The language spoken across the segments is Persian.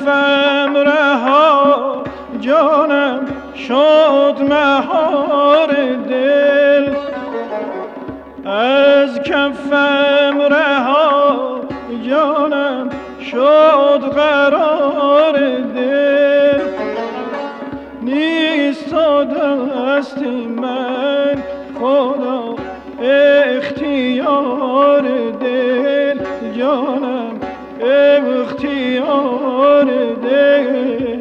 کفم رها جانم شد مهار دل، از کفم رها جانم شد قرار دل. نیست تا دستی من خدا اختیار دل، جانم اختیار دل.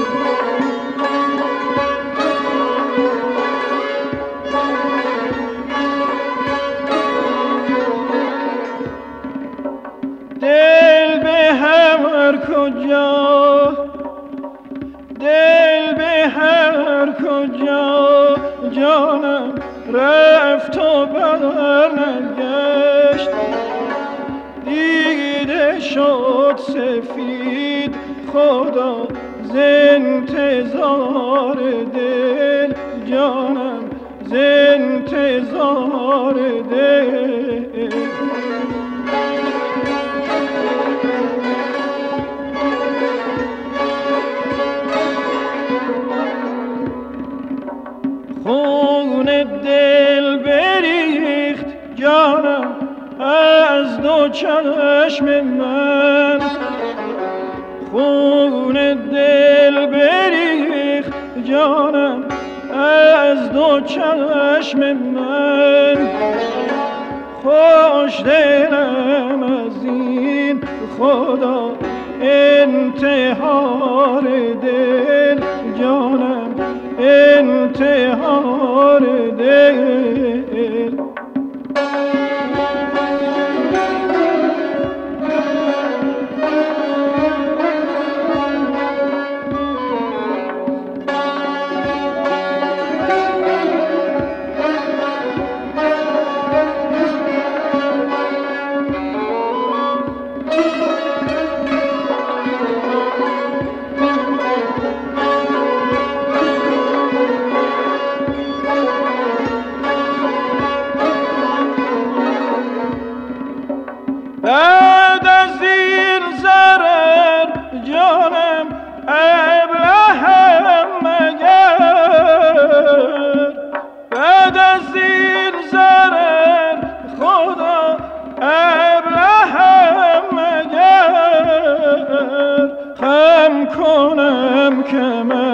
دل به هر کجا، دل به هر کجا جانم رفت و برنگشت، دیده شد سفید خدا ز انتظار دل، جانم ز انتظار دل. خون دل بریخت جانم از دو چشم من، خون دل بریخت جانم از دو چشم من. خوش دلم از این خدا انتحار دل، جانم انتحار دل. بعد از این ضرر جانم ابلهم مگر، بعد از این ضرر خدا ابلهم مگر، خم کنم که من